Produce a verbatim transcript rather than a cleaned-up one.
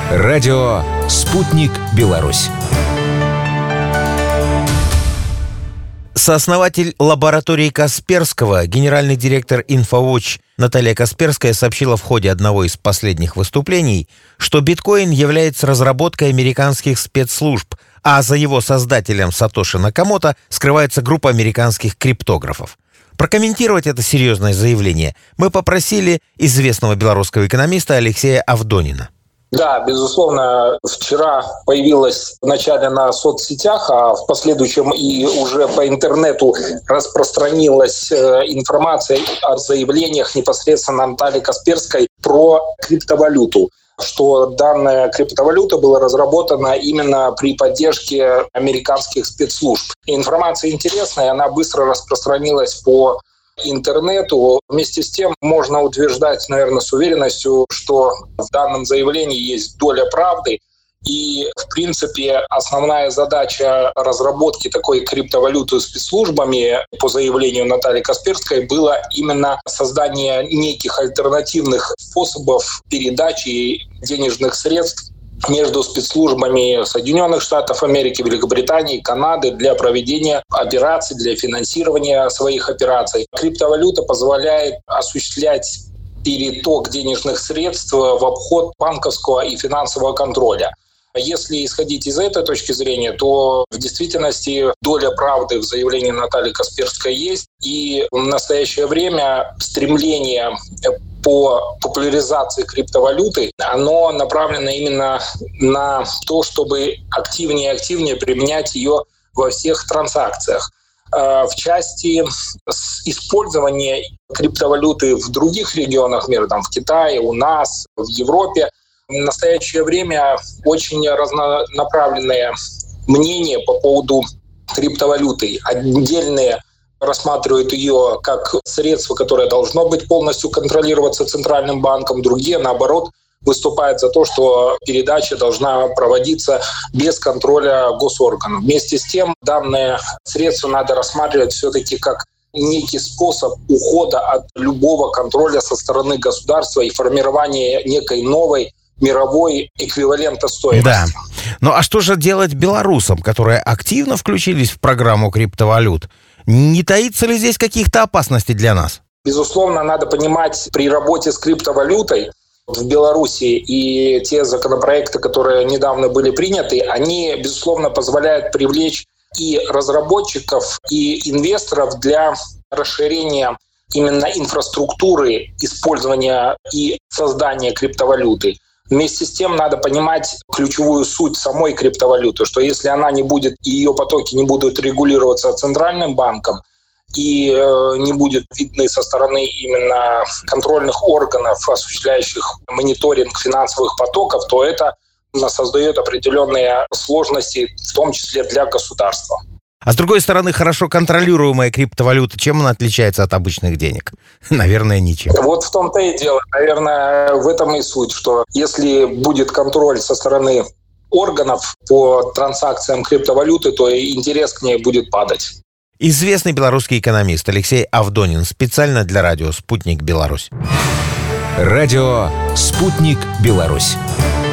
Радио «Спутник Беларусь». Сооснователь лаборатории Касперского, генеральный директор InfoWatch Наталья Касперская сообщила в ходе одного из последних выступлений, что биткоин является разработкой американских спецслужб, а за его создателем Сатоши Накамото скрывается группа американских криптографов. Прокомментировать это серьезное заявление мы попросили известного белорусского экономиста Алексея Авдонина. Да, безусловно, вчера появилась вначале на соцсетях, а в последующем и уже по интернету распространилась информация о заявлениях непосредственно Натальи Касперской про криптовалюту, что данная криптовалюта была разработана именно при поддержке американских спецслужб. Информация интересная, она быстро распространилась по интернету. Вместе с тем можно утверждать, наверное, с уверенностью, что в данном заявлении есть доля правды. И, в принципе, основная задача разработки такой криптовалюты спецслужбами, по заявлению Натальи Касперской, было именно создание неких альтернативных способов передачи денежных средств между спецслужбами Соединенных Штатов Америки, Великобритании, Канады для проведения операций, для финансирования своих операций. Криптовалюта позволяет осуществлять переток денежных средств в обход банковского и финансового контроля. Если исходить из этой точки зрения, то в действительности доля правды в заявлении Натальи Касперской есть. И в настоящее время стремление по популяризации криптовалюты, оно направлено именно на то, чтобы активнее и активнее применять ее во всех транзакциях. В части использования криптовалюты в других регионах мира, там в Китае, у нас, в Европе, в настоящее время очень разнонаправленные мнения по поводу криптовалюты. Отдельные рассматривают ее как средство, которое должно быть полностью контролироваться Центральным банком. Другие, наоборот, выступают за то, что передача должна проводиться без контроля госорганов. Вместе с тем, данное средство надо рассматривать все-таки как некий способ ухода от любого контроля со стороны государства и формирования некой новой мировой эквивалента стоимости. Да. Ну а что же делать белорусам, которые активно включились в программу криптовалют? Не таится ли здесь каких-то опасностей для нас? Безусловно, надо понимать, при работе с криптовалютой в Беларуси и те законопроекты, которые недавно были приняты, они, безусловно, позволяют привлечь и разработчиков, и инвесторов для расширения именно инфраструктуры использования и создания криптовалюты. Вместе с тем надо понимать ключевую суть самой криптовалюты, что если она не будет, ее потоки не будут регулироваться Центральным банком и э, не будет видны со стороны именно контрольных органов, осуществляющих мониторинг финансовых потоков, то это создает определенные сложности, в том числе для государства. А с другой стороны, хорошо контролируемая криптовалюта, чем она отличается от обычных денег? Наверное, ничем. Вот в том-то и дело. Наверное, в этом и суть, что если будет контроль со стороны органов по транзакциям криптовалюты, то и интерес к ней будет падать. Известный белорусский экономист Алексей Авдонин специально для радио «Спутник Беларусь». Радио «Спутник Беларусь».